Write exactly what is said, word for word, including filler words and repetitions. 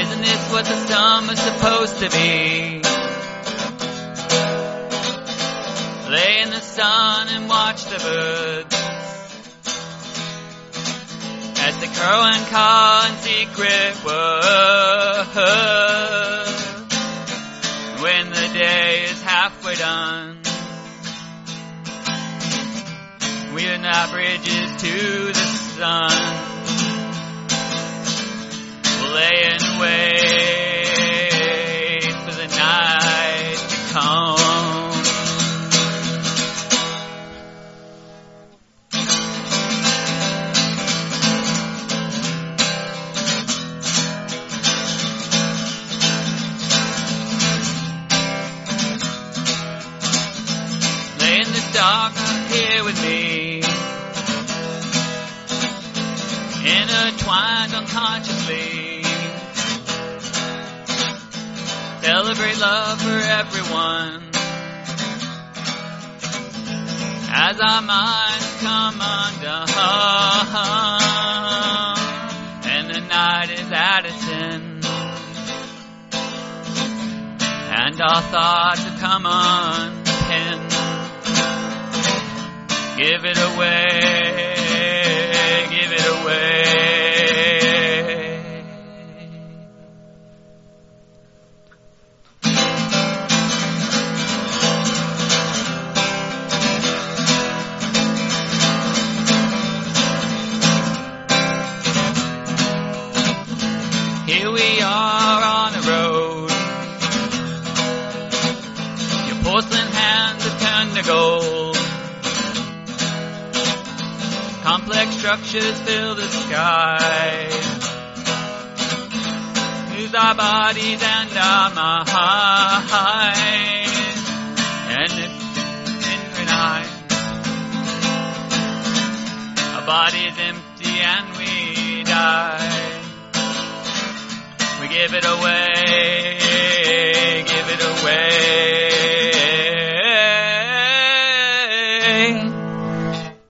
Isn't this what the summer's supposed to be? Lay in the sun and watch the birds as they crow and caw in secret words. When the day is halfway done, we're not bridges to the sun. We'll lay and wait for the night to come. Lay in the dark here with me, intertwined unconsciously. Celebrate love for everyone as our minds come undone, and the night is at its end, and our thoughts have come unpinned. Give it away, give it away. Here we are on the road. Your porcelain hands have turned to gold. Complex structures fill the sky. Lose our bodies and our minds. And it's in night. Our bodies empty and we die. We give it away.